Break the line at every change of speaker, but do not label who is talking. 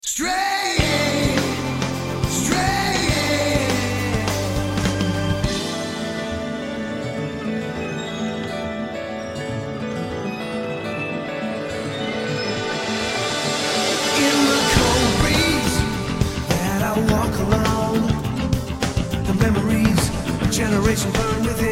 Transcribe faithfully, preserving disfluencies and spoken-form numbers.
Straying, straying. In the cold breeze that I walk alone, the memories of generation burn within.